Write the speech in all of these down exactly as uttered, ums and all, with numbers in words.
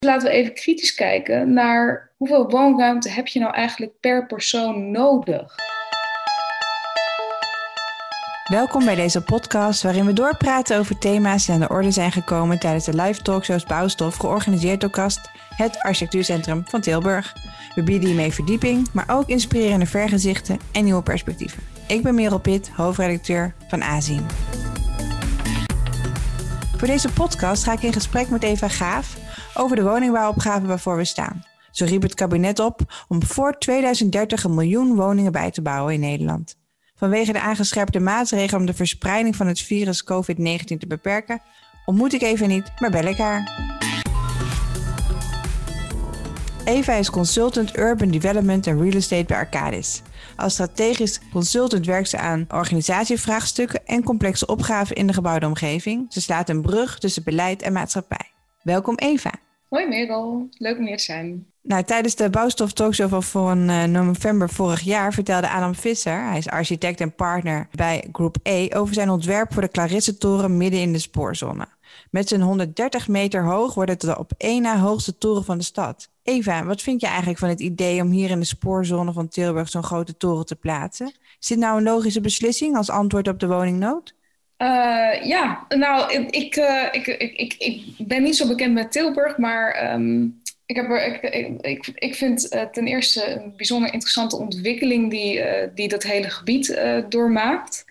Laten we even kritisch kijken naar hoeveel woonruimte heb je nou eigenlijk per persoon nodig? Welkom bij deze podcast waarin we doorpraten over thema's die aan de orde zijn gekomen tijdens de live talkshows Bouwstof, georganiseerd door KAST, het architectuurcentrum van Tilburg. We bieden hiermee verdieping, maar ook inspirerende vergezichten en nieuwe perspectieven. Ik ben Merel Pitt, hoofdredacteur van AZIEN. Voor deze podcast ga ik in gesprek met Eva Graaf over de woningbouwopgave waarvoor we staan. Zo riep het kabinet op om voor tweeduizend dertig een miljoen woningen bij te bouwen in Nederland. Vanwege de aangescherpte maatregelen om de verspreiding van het virus covid negentien te beperken, ontmoet ik Eva niet, maar bel ik haar. Eva is consultant Urban Development en Real Estate bij Arcadis. Als strategisch consultant werkt ze aan organisatievraagstukken en complexe opgaven in de gebouwde omgeving. Ze slaat een brug tussen beleid en maatschappij. Welkom Eva. Hoi Merel, leuk om hier te zijn. Nou, tijdens de Bouwstof Talkshow van voor uh, november vorig jaar vertelde Adam Visser, hij is architect en partner bij Groep E, over zijn ontwerp voor de Clarissentoren midden in de spoorzone. Met zijn honderddertig meter hoog wordt het de op één na hoogste toren van de stad. Eva, wat vind je eigenlijk van het idee om hier in de spoorzone van Tilburg zo'n grote toren te plaatsen? Is dit nou een logische beslissing als antwoord op de woningnood? Uh, ja, nou, ik, uh, ik, ik, ik, ik ben niet zo bekend met Tilburg, maar um, ik, heb er, ik, ik, ik vind uh, ten eerste een bijzonder interessante ontwikkeling die, uh, die dat hele gebied uh, doormaakt.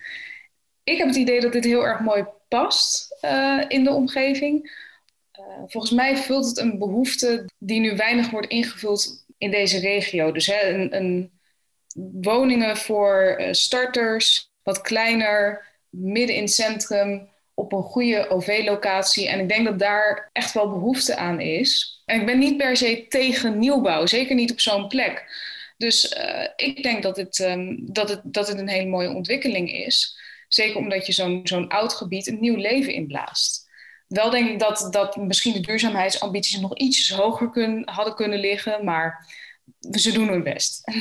Ik heb het idee dat dit heel erg mooi past uh, in de omgeving. Uh, volgens mij vult het een behoefte die nu weinig wordt ingevuld in deze regio. Dus hè, een, een woningen voor uh, starters, wat kleiner, midden in het centrum, op een goede O V-locatie. En ik denk dat daar echt wel behoefte aan is. En ik ben niet per se tegen nieuwbouw, zeker niet op zo'n plek. Dus uh, ik denk dat het, um, dat, het, dat het een hele mooie ontwikkeling is. Zeker omdat je zo'n, zo'n oud gebied een nieuw leven inblaast. Wel denk ik dat, dat misschien de duurzaamheidsambities nog ietsjes hoger kun, hadden kunnen liggen, maar ze doen hun best.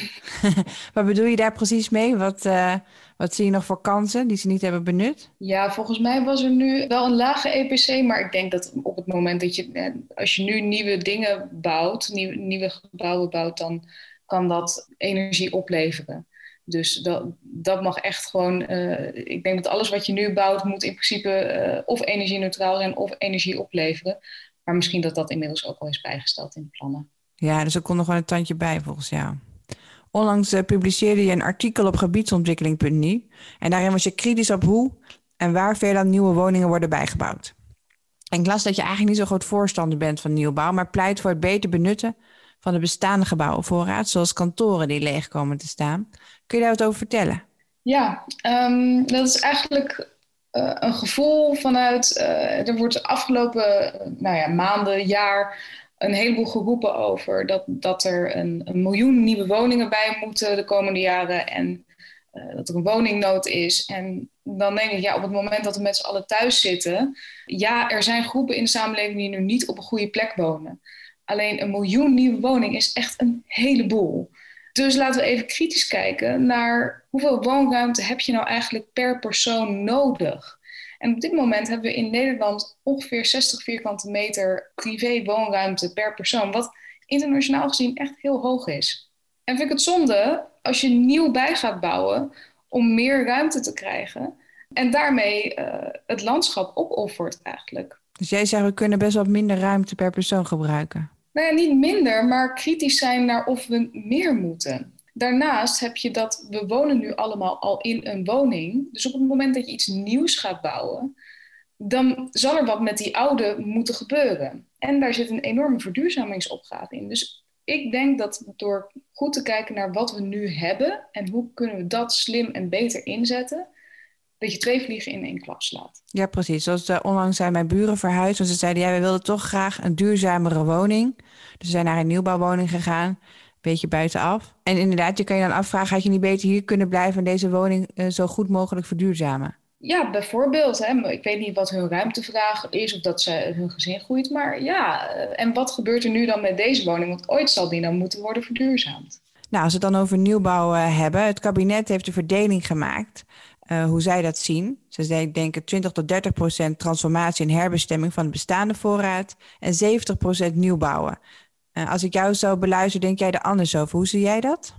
Wat bedoel je daar precies mee? Wat, uh, wat zie je nog voor kansen die ze niet hebben benut? Ja, volgens mij was er nu wel een lage E P C, maar ik denk dat op het moment dat je, als je nu nieuwe dingen bouwt, nieuw, nieuwe gebouwen bouwt, dan kan dat energie opleveren. Dus dat, dat mag echt gewoon, uh, ik denk dat alles wat je nu bouwt moet in principe uh, of energie-neutraal zijn of energie opleveren. Maar misschien dat dat inmiddels ook al is bijgesteld in de plannen. Ja, dus er komt nog wel een tandje bij volgens jou. Onlangs uh, publiceerde je een artikel op gebiedsontwikkeling punt n u en daarin was je kritisch op hoe en waar veel nieuwe woningen worden bijgebouwd. En ik las dat je eigenlijk niet zo groot voorstander bent van nieuwbouw, maar pleit voor het beter benutten van de bestaande gebouwenvoorraad, zoals kantoren die leeg komen te staan. Kun je daar wat over vertellen? Ja, um, dat is eigenlijk uh, een gevoel vanuit, uh, er wordt de afgelopen uh, nou ja, maanden, jaar een heleboel geroepen over dat, dat er een, een miljoen nieuwe woningen bij moeten de komende jaren en uh, dat er een woningnood is. En dan denk ik, ja, op het moment dat we met z'n allen thuis zitten, ja, er zijn groepen in de samenleving die nu niet op een goede plek wonen. Alleen een miljoen nieuwe woningen is echt een heleboel. Dus laten we even kritisch kijken naar hoeveel woonruimte heb je nou eigenlijk per persoon nodig. En op dit moment hebben we in Nederland ongeveer zestig vierkante meter privé woonruimte per persoon, wat internationaal gezien echt heel hoog is. En vind ik het zonde als je nieuw bij gaat bouwen om meer ruimte te krijgen en daarmee uh, het landschap opoffert eigenlijk. Dus jij zegt we kunnen best wel minder ruimte per persoon gebruiken. Nou ja, niet minder, maar kritisch zijn naar of we meer moeten. Daarnaast heb je dat we wonen nu allemaal al in een woning. Dus op het moment dat je iets nieuws gaat bouwen, dan zal er wat met die oude moeten gebeuren. En daar zit een enorme verduurzamingsopgave in. Dus ik denk dat door goed te kijken naar wat we nu hebben en hoe kunnen we dat slim en beter inzetten, dat je twee vliegen in één klap slaat. Ja, precies. Zoals uh, onlangs zijn mijn buren verhuisd. Want ze zeiden, ja, we wilden toch graag een duurzamere woning. Dus we zijn naar een nieuwbouwwoning gegaan. Een beetje buitenaf. En inderdaad, je kan je dan afvragen, had je niet beter hier kunnen blijven en deze woning uh, zo goed mogelijk verduurzamen? Ja, bijvoorbeeld. Hè. Ik weet niet wat hun ruimtevraag is of dat ze hun gezin groeit. Maar ja, en wat gebeurt er nu dan met deze woning? Want ooit zal die dan moeten worden verduurzaamd. Nou, als we het dan over nieuwbouw uh, hebben. Het kabinet heeft de verdeling gemaakt uh, hoe zij dat zien. Ze denken twintig tot dertig procent transformatie en herbestemming van de bestaande voorraad en zeventig procent nieuw bouwen. Uh, als ik jou zo beluister, denk jij er anders over. Hoe zie jij dat?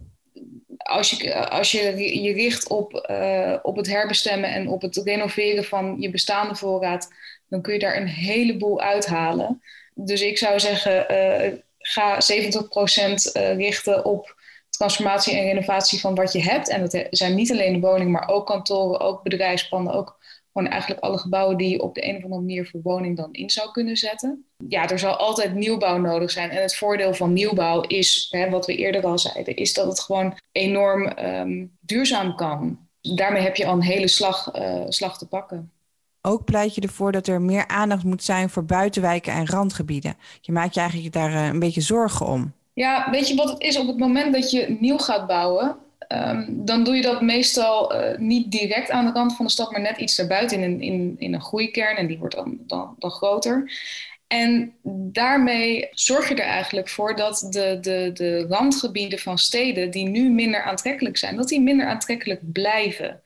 Als je, als je je richt op, uh, op het herbestemmen en op het renoveren van je bestaande voorraad, dan kun je daar een heleboel uithalen. Dus ik zou zeggen, uh, ga zeventig procent uh, richten op transformatie en renovatie van wat je hebt. En dat zijn niet alleen de woningen, maar ook kantoren, ook bedrijfspanden, ook gewoon eigenlijk alle gebouwen die je op de een of andere manier voor woning dan in zou kunnen zetten. Ja, er zal altijd nieuwbouw nodig zijn. En het voordeel van nieuwbouw is, hè, wat we eerder al zeiden, is dat het gewoon enorm um, duurzaam kan. Daarmee heb je al een hele slag, uh, slag te pakken. Ook pleit je ervoor dat er meer aandacht moet zijn voor buitenwijken en randgebieden. Je maakt je eigenlijk daar uh, een beetje zorgen om. Ja, weet je wat het is? Op het moment dat je nieuw gaat bouwen, Um, dan doe je dat meestal uh, niet direct aan de rand van de stad, maar net iets daarbuiten in een, in, in een groeikern. En die wordt dan, dan, dan groter. En daarmee zorg je er eigenlijk voor dat de, de, de randgebieden van steden die nu minder aantrekkelijk zijn, dat die minder aantrekkelijk blijven.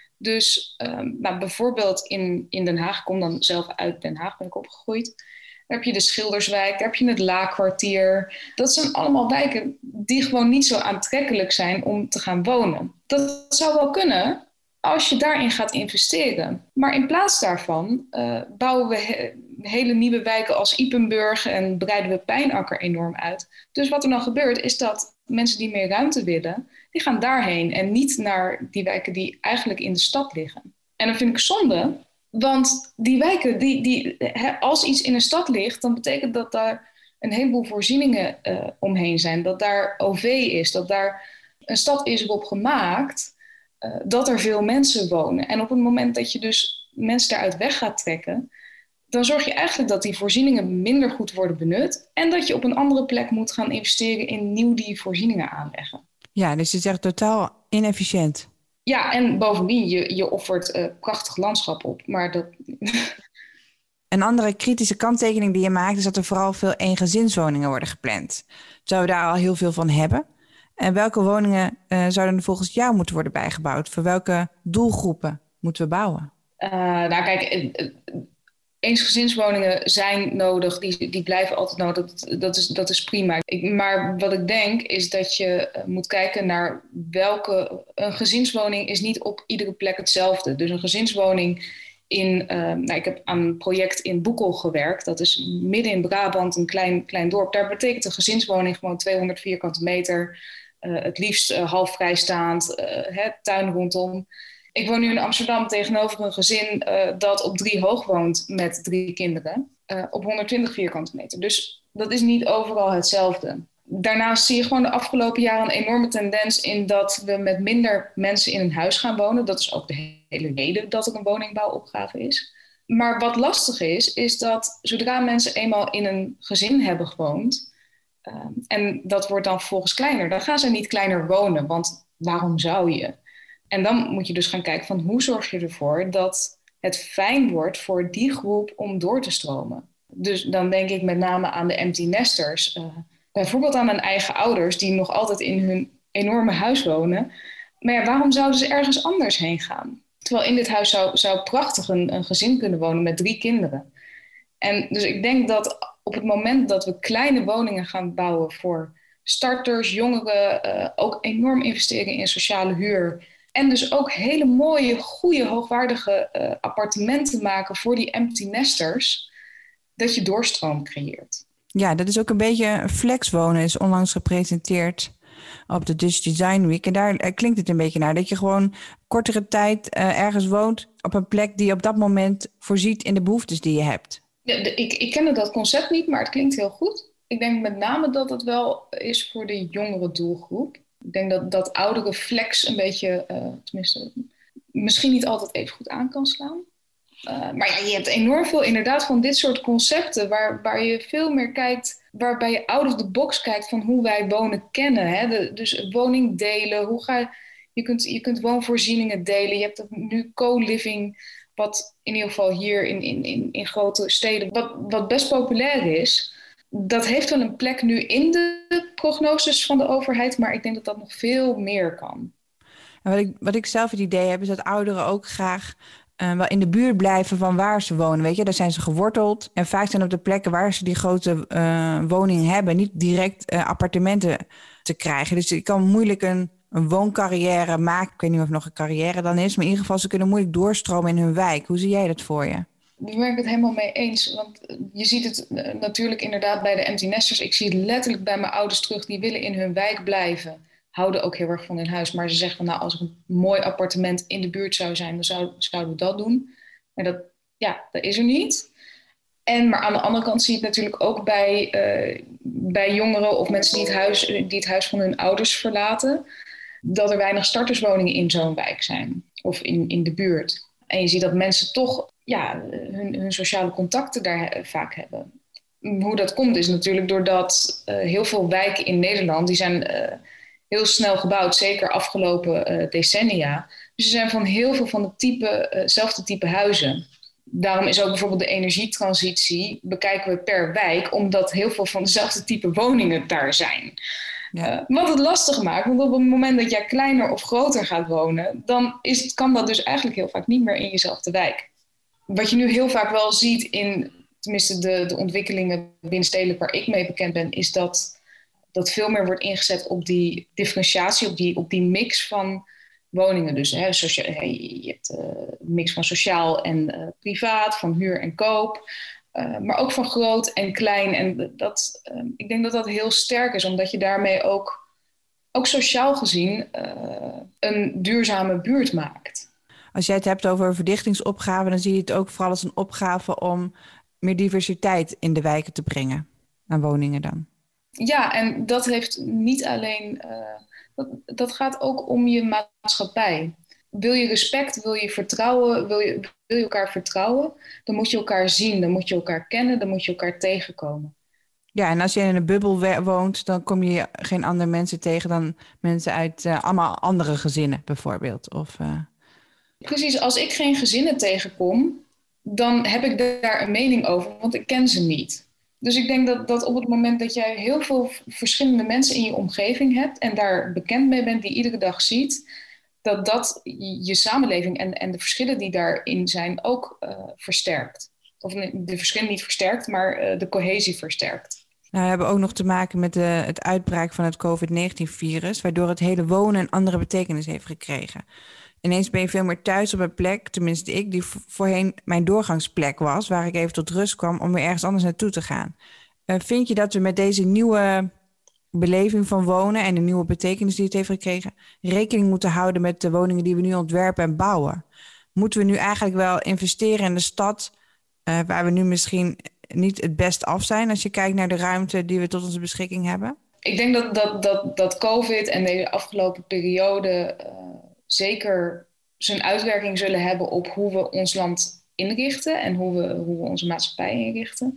Dus um, nou, bijvoorbeeld in, in Den Haag, ik kom dan zelf uit Den Haag, ben ik opgegroeid. Daar heb je de Schilderswijk, daar heb je het Laakkwartier. Dat zijn allemaal wijken die gewoon niet zo aantrekkelijk zijn om te gaan wonen. Dat zou wel kunnen als je daarin gaat investeren. Maar in plaats daarvan uh, bouwen we he- hele nieuwe wijken als Ypenburg en breiden we Pijnakker enorm uit. Dus wat er dan gebeurt is dat mensen die meer ruimte willen, die gaan daarheen en niet naar die wijken die eigenlijk in de stad liggen. En dat vind ik zonde. Want die wijken, die, die, als iets in een stad ligt, dan betekent dat daar een heleboel voorzieningen uh, omheen zijn. Dat daar O V is, dat daar een stad is erop gemaakt uh, dat er veel mensen wonen. En op het moment dat je dus mensen daaruit weg gaat trekken, dan zorg je eigenlijk dat die voorzieningen minder goed worden benut. En dat je op een andere plek moet gaan investeren in nieuw die voorzieningen aanleggen. Ja, dus je zegt totaal inefficiënt. Ja, en bovendien, je, je offert uh, prachtig landschap op, maar dat... Een andere kritische kanttekening die je maakt is dat er vooral veel eengezinswoningen worden gepland. Zouden we daar al heel veel van hebben? En welke woningen uh, zouden er volgens jou moeten worden bijgebouwd? Voor welke doelgroepen moeten we bouwen? Uh, nou kijk, eensgezinswoningen zijn nodig, die, die blijven altijd nodig, dat, dat, is, dat is prima. Ik, maar wat ik denk is dat je uh, moet kijken naar welke... Een gezinswoning is niet op iedere plek hetzelfde. Dus een gezinswoning in... Uh, nou, ik heb aan een project in Boekel gewerkt. Dat is midden in Brabant, een klein, klein dorp. Daar betekent een gezinswoning gewoon tweehonderd vierkante meter. Uh, het liefst uh, half vrijstaand, uh, hè, tuin rondom. Ik woon nu in Amsterdam tegenover een gezin uh, dat op drie hoog woont met drie kinderen. Uh, op honderdtwintig vierkante meter. Dus dat is niet overal hetzelfde. Daarnaast zie je gewoon de afgelopen jaren een enorme tendens in dat we met minder mensen in een huis gaan wonen. Dat is ook de hele reden dat er een woningbouwopgave is. Maar wat lastig is, is dat zodra mensen eenmaal in een gezin hebben gewoond, uh, en dat wordt dan vervolgens kleiner, dan gaan ze niet kleiner wonen. Want waarom zou je? En dan moet je dus gaan kijken van hoe zorg je ervoor dat het fijn wordt voor die groep om door te stromen. Dus dan denk ik met name aan de empty nesters. Uh, bijvoorbeeld aan mijn eigen ouders die nog altijd in hun enorme huis wonen. Maar ja, waarom zouden ze ergens anders heen gaan? Terwijl in dit huis zou, zou prachtig een, een gezin kunnen wonen met drie kinderen. En dus ik denk dat op het moment dat we kleine woningen gaan bouwen voor starters, jongeren, uh, ook enorm investeren in sociale huur. En dus ook hele mooie, goede, hoogwaardige uh, appartementen maken voor die empty nesters, dat je doorstroom creëert. Ja, dat is ook een beetje flex wonen, is onlangs gepresenteerd op de Dutch Design Week. En daar uh, klinkt het een beetje naar, dat je gewoon kortere tijd uh, ergens woont op een plek die op dat moment voorziet in de behoeftes die je hebt. Ja, de, ik, ik kende dat concept niet, maar het klinkt heel goed. Ik denk met name dat het wel is voor de jongere doelgroep. Ik denk dat, dat oudere flex een beetje, uh, tenminste, misschien niet altijd even goed aan kan slaan. Uh, maar ja, je hebt enorm veel inderdaad van dit soort concepten waar, waar je veel meer kijkt, waarbij je out of the box kijkt van hoe wij wonen kennen. Hè? De, dus woning delen, hoe ga je, je, kunt, je kunt woonvoorzieningen delen. Je hebt nu co-living, wat in ieder geval hier in, in, in, in grote steden, wat, wat best populair is. Dat heeft wel een plek nu in de prognoses van de overheid, maar ik denk dat dat nog veel meer kan. En wat ik, wat ik zelf het idee heb, is dat ouderen ook graag uh, wel in de buurt blijven van waar ze wonen. Weet je, daar zijn ze geworteld. En vaak zijn op de plekken waar ze die grote uh, woningen hebben, niet direct uh, appartementen te krijgen. Dus je kan moeilijk een, een wooncarrière maken. Ik weet niet of het nog een carrière dan is, maar in ieder geval ze kunnen moeilijk doorstromen in hun wijk. Hoe zie jij dat voor je? Daar ben ik het helemaal mee eens. Want je ziet het uh, natuurlijk inderdaad bij de empty nesters. Ik zie het letterlijk bij mijn ouders terug. Die willen in hun wijk blijven. Houden ook heel erg van hun huis. Maar ze zeggen van nou, als er een mooi appartement in de buurt zou zijn, dan zou, zouden we dat doen. Maar dat, ja, dat is er niet. En, maar aan de andere kant zie je het natuurlijk ook bij, uh, bij jongeren of mensen die het, huis, die het huis van hun ouders verlaten. Dat er weinig starterswoningen in zo'n wijk zijn. Of in, in de buurt. En je ziet dat mensen toch ja, hun, hun sociale contacten daar vaak hebben. Hoe dat komt is natuurlijk doordat uh, heel veel wijken in Nederland, die zijn uh, heel snel gebouwd, zeker afgelopen uh, decennia. Dus er zijn van heel veel van het type, uh, zelfde type huizen. Daarom is ook bijvoorbeeld de energietransitie, bekijken we per wijk, omdat heel veel van dezelfde type woningen daar zijn. Ja. Uh, wat het lastig maakt, want op het moment dat jij kleiner of groter gaat wonen, dan is, kan dat dus eigenlijk heel vaak niet meer in jezelfde wijk. Wat je nu heel vaak wel ziet in, tenminste de, de ontwikkelingen binnen stedelijk waar ik mee bekend ben, is dat, dat veel meer wordt ingezet op die differentiatie, op die, op die mix van woningen. Dus hè, socia- je hebt een uh, mix van sociaal en uh, privaat, van huur en koop. Uh, maar ook van groot en klein. En dat, uh, ik denk dat dat heel sterk is, omdat je daarmee ook, ook sociaal gezien uh, een duurzame buurt maakt. Als jij het hebt over verdichtingsopgave, dan zie je het ook vooral als een opgave om meer diversiteit in de wijken te brengen. Aan woningen dan. Ja, en dat heeft niet alleen... Uh, dat, dat gaat ook om je maatschappij. Wil je respect, wil je vertrouwen, wil je, wil je elkaar vertrouwen, dan moet je elkaar zien, dan moet je elkaar kennen, dan moet je elkaar tegenkomen. Ja, en als je in een bubbel woont, dan kom je geen andere mensen tegen dan mensen uit uh, allemaal andere gezinnen bijvoorbeeld. Of, uh... Precies, als ik geen gezinnen tegenkom, dan heb ik daar een mening over, want ik ken ze niet. Dus ik denk dat, dat op het moment dat jij heel veel verschillende mensen in je omgeving hebt en daar bekend mee bent, die iedere dag ziet, dat dat je samenleving en, en de verschillen die daarin zijn ook uh, versterkt. Of de verschillen niet versterkt, maar uh, de cohesie versterkt. Nou, we hebben ook nog te maken met de, het uitbraak van het covid negentien virus, waardoor het hele wonen een andere betekenis heeft gekregen. Ineens ben je veel meer thuis op een plek, tenminste ik, die voorheen mijn doorgangsplek was, waar ik even tot rust kwam om weer ergens anders naartoe te gaan. Uh, vind je dat we met deze nieuwe beleving van wonen en de nieuwe betekenis die het heeft gekregen, rekening moeten houden met de woningen die we nu ontwerpen en bouwen? Moeten we nu eigenlijk wel investeren in de stad, uh, waar we nu misschien niet het best af zijn als je kijkt naar de ruimte die we tot onze beschikking hebben? Ik denk dat, dat, dat, dat COVID en de afgelopen periode uh, zeker zijn uitwerking zullen hebben op hoe we ons land inrichten en hoe we, hoe we onze maatschappij inrichten.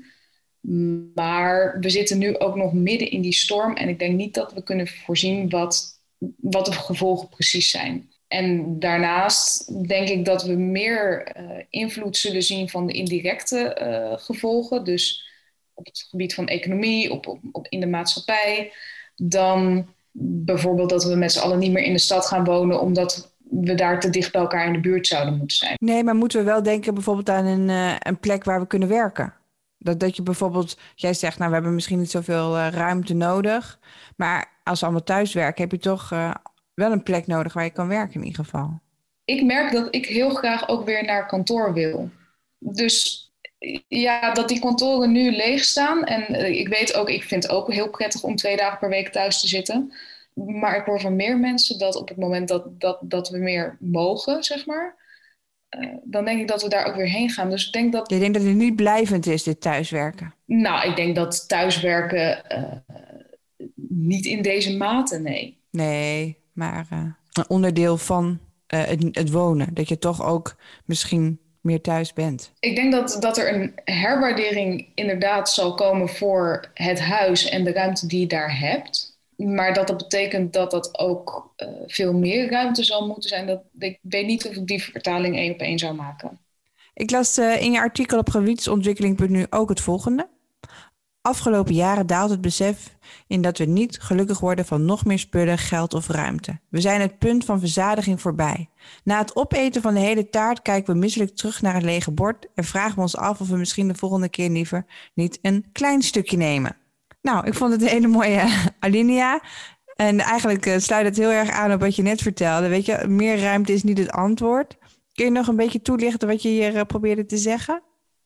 Maar we zitten nu ook nog midden in die storm en ik denk niet dat we kunnen voorzien wat, wat de gevolgen precies zijn. En daarnaast denk ik dat we meer uh, invloed zullen zien van de indirecte uh, gevolgen, dus op het gebied van economie, op, op, op in de maatschappij, dan bijvoorbeeld dat we met z'n allen niet meer in de stad gaan wonen omdat we daar te dicht bij elkaar in de buurt zouden moeten zijn. Nee, maar moeten we wel denken bijvoorbeeld aan een, uh, een plek waar we kunnen werken? Dat, dat je bijvoorbeeld, jij zegt, nou, we hebben misschien niet zoveel uh, ruimte nodig. Maar als we allemaal thuis werken, heb je toch uh, wel een plek nodig waar je kan werken in ieder geval. Ik merk dat ik heel graag ook weer naar kantoor wil. Dus ja, dat die kantoren nu leeg staan. En uh, ik weet ook, ik vind het ook heel prettig om twee dagen per week thuis te zitten. Maar ik hoor van meer mensen dat op het moment dat, dat, dat we meer mogen, zeg maar, Uh, dan denk ik dat we daar ook weer heen gaan. Dus ik denk dat... Je denkt dat het niet blijvend is, dit thuiswerken? Nou, ik denk dat thuiswerken uh, niet in deze mate, nee. Nee, maar uh, een onderdeel van uh, het, het wonen. Dat je toch ook misschien meer thuis bent. Ik denk dat, dat er een herwaardering inderdaad zal komen voor het huis en de ruimte die je daar hebt. Maar dat dat betekent dat dat ook uh, veel meer ruimte zal moeten zijn. Dat, ik weet niet of ik die vertaling één op één zou maken. Ik las uh, in je artikel op gebiedsontwikkeling punt nu ook het volgende. Afgelopen jaren daalt het besef in dat we niet gelukkig worden van nog meer spullen, geld of ruimte. We zijn het punt van verzadiging voorbij. Na het opeten van de hele taart kijken we misselijk terug naar het lege bord en vragen we ons af of we misschien de volgende keer liever niet een klein stukje nemen. Nou, ik vond het een hele mooie alinea. En eigenlijk uh, sluit het heel erg aan op wat je net vertelde. Weet je, meer ruimte is niet het antwoord. Kun je nog een beetje toelichten wat je hier uh, probeerde te zeggen?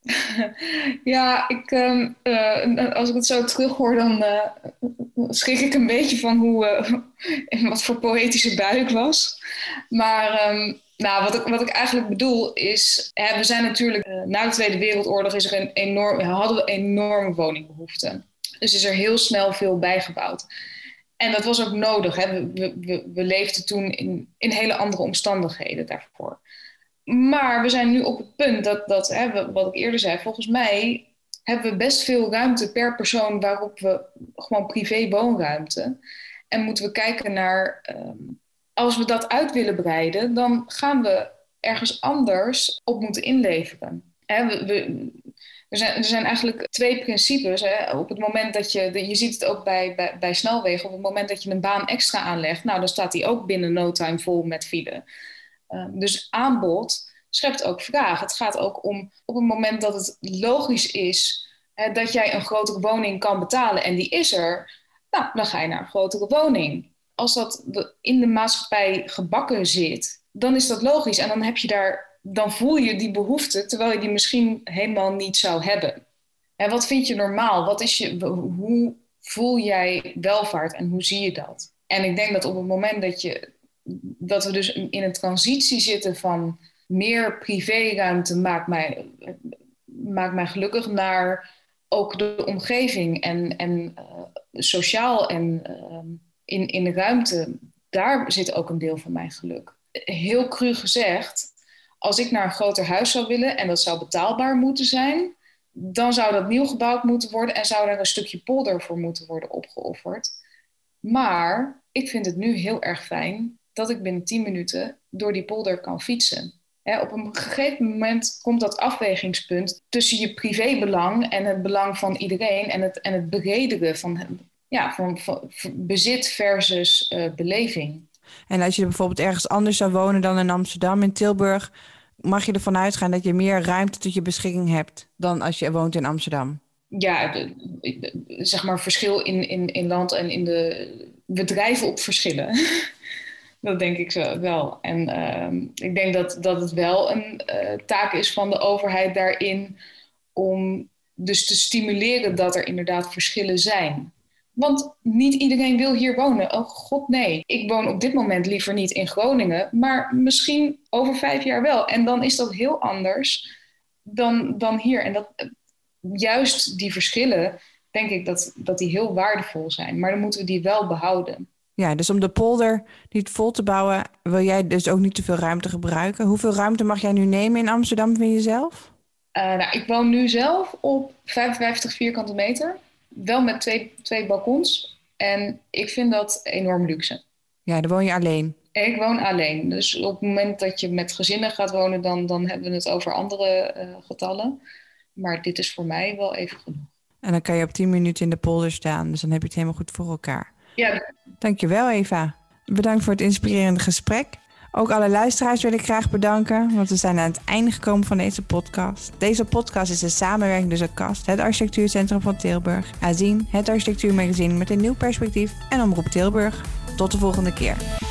Ja, ik, um, uh, als ik het zo terughoor, dan uh, schrik ik een beetje van hoe, uh, wat voor poëtische bui ik was. Maar um, nou, wat, ik, wat ik eigenlijk bedoel is, hè, we zijn natuurlijk, uh, na de Tweede Wereldoorlog is er een enorm, hadden we enorme woningbehoefte. Dus is er heel snel veel bijgebouwd. En dat was ook nodig. Hè. We, we, we leefden toen in, in hele andere omstandigheden daarvoor. Maar we zijn nu op het punt dat, dat hè, wat ik eerder zei, volgens mij hebben we best veel ruimte per persoon waarop we gewoon privé woonruimte. En moeten we kijken naar, um, als we dat uit willen breiden, dan gaan we ergens anders op moeten inleveren. Hè, we, we, er, zijn, er zijn eigenlijk twee principes. Hè. Op het moment dat je, je ziet het ook bij, bij, bij snelwegen, op het moment dat je een baan extra aanlegt, nou dan staat die ook binnen no time vol met file. Um, dus aanbod schept ook vraag. Het gaat ook om op het moment dat het logisch is hè, dat jij een grotere woning kan betalen en die is er, nou, dan ga je naar een grotere woning. Als dat in de maatschappij gebakken zit, dan is dat logisch en dan heb je daar, dan voel je die behoefte terwijl je die misschien helemaal niet zou hebben. En wat vind je normaal? Wat is je, hoe voel jij welvaart en hoe zie je dat? En ik denk dat op het moment dat je dat we dus in een transitie zitten van meer privéruimte maakt mij, maakt mij gelukkig naar ook de omgeving en, en uh, sociaal en uh, in, in de ruimte, daar zit ook een deel van mijn geluk. Heel cru gezegd, als ik naar een groter huis zou willen en dat zou betaalbaar moeten zijn, dan zou dat nieuw gebouwd moeten worden en zou er een stukje polder voor moeten worden opgeofferd. Maar ik vind het nu heel erg fijn dat ik binnen tien minuten door die polder kan fietsen. He, op een gegeven moment komt dat afwegingspunt tussen je privébelang en het belang van iedereen en het, en het berederen van, ja, van, van bezit versus uh, beleving. En als je bijvoorbeeld ergens anders zou wonen dan in Amsterdam, in Tilburg, mag je ervan uitgaan dat je meer ruimte tot je beschikking hebt dan als je woont in Amsterdam? Ja, de, de, zeg maar verschil in, in, in land en in de... We drijven op verschillen. Dat denk ik zo wel. En uh, ik denk dat, dat het wel een uh, taak is van de overheid daarin om dus te stimuleren dat er inderdaad verschillen zijn. Want niet iedereen wil hier wonen. Oh god, nee. Ik woon op dit moment liever niet in Groningen, maar misschien over vijf jaar wel. En dan is dat heel anders dan, dan hier. En dat, juist die verschillen, denk ik dat, dat die heel waardevol zijn. Maar dan moeten we die wel behouden. Ja, dus om de polder niet vol te bouwen, wil jij dus ook niet te veel ruimte gebruiken. Hoeveel ruimte mag jij nu nemen in Amsterdam, vind je zelf? Uh, nou, ik woon nu zelf op vijfenvijftig vierkante meter. Wel met twee, twee balkons. En ik vind dat enorm luxe. Ja, dan woon je alleen? Ik woon alleen. Dus op het moment dat je met gezinnen gaat wonen, dan, dan hebben we het over andere uh, getallen. Maar dit is voor mij wel even genoeg. En dan kan je op tien minuten in de polder staan. Dus dan heb je het helemaal goed voor elkaar. Ja. Dankjewel, Eva. Bedankt voor het inspirerende gesprek. Ook alle luisteraars wil ik graag bedanken, want we zijn aan het einde gekomen van deze podcast. Deze podcast is een samenwerking tussen Kast, het architectuurcentrum van Tilburg, Azien, het architectuurmagazine met een nieuw perspectief en Omroep Tilburg. Tot de volgende keer.